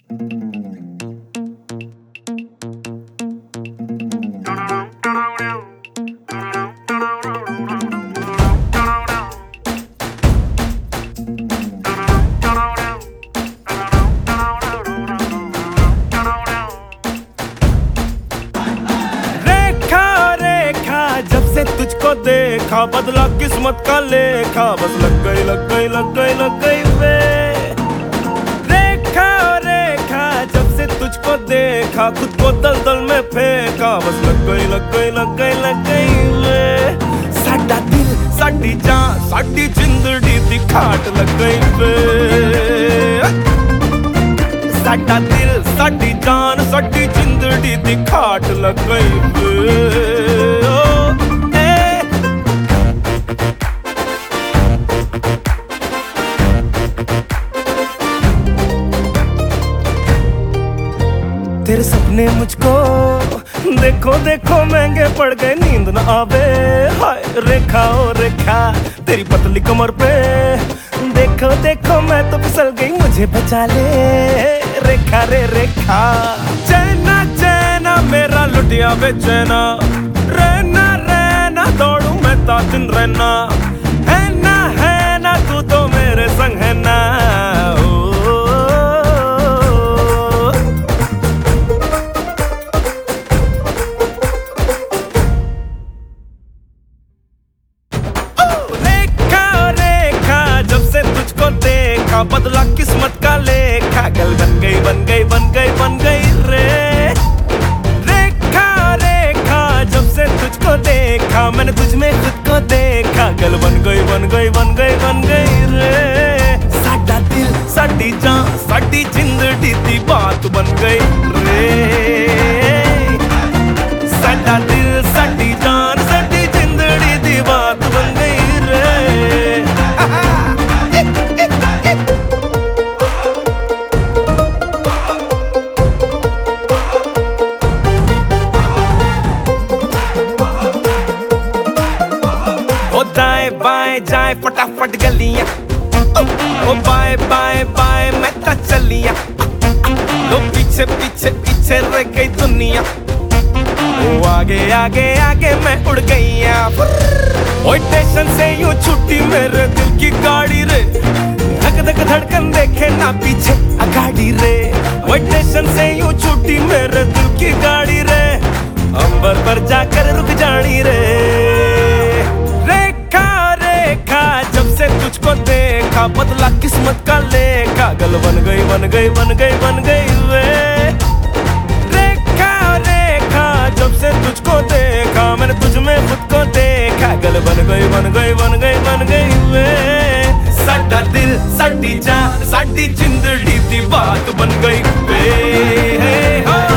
तुझको देखा बदला किस्मत का लेखा, बस लग गई लग गई लग गई लग गई वे रेखा रेखा। जब से तुझको देखा खुद को दलदल में फेंका, बस लग गई लग गई लग गई लग गई वे साडा दिल साडी जान साडी जिंदड़ी दी खाट लग गई वे। साडा दिल साडी जान साडी जिंदड़ी दी खाट लग गई वे। तेरे सपने मुझको देखो देखो महंगे पड़ गए, नींद न आवे हाय रेखा ओ रेखा। तेरी पतली कमर पे देखो देखो मैं तो फिसल गई, मुझे बचा ले रेखा रे रेखा। चैना चैना मेरा लुटिया बेचैना, रहना रहना दौड़ू मैं ता दिन रहना। है ना तू तो मेरे संग है ना। बदला किस्मत का लेखा, गल बन गई बन गई बन गई बन गई रे रेखा रेखा। जब से तुझको देखा मैंने तुझ में खुद को देखा, गल बन गई बन गई बन गई बन गई रे। साडा दिल साडी जान साडी जिंदड़ी दी बात बन गई रे। साडा दिल साडी जान साडी जिंदड़ी दी बात बन गई रे। दाएं बाएं जाए फटाफट गलियां, ओ बाएं बाएं बाएं मैं ता चलियां। लो पीछे पीछे पीछे रह गई दुनिया, ओ आगे आगे आगे मैं उड़ गईया। ओए स्टेशन से यूं छूटी मेरे दिल की गाड़ी रे, धक धक धड़कन देखे ना पीछे अगाड़ी रे। ओए स्टेशन से यूं छूटी मेरे दिल की गाड़ी रे, अंबर पर जाकर रुक जानी रे। जब से तुझको देखा बदला किस्मत का लेखा, गल बन गई बन गई बन गई बन गई वे रेखा रेखा। जब से तुझको देखा मैंने तुझ में खुद को देखा, गल बन गई बन गई बन गई बन गई वे। साडा दिल साडी जान साडी जिंदड़ी दी बात बन गई वे।